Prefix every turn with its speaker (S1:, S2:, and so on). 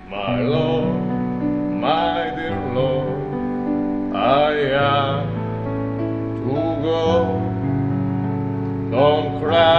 S1: My Lord, my dear Lord, I am to go. Don't cry.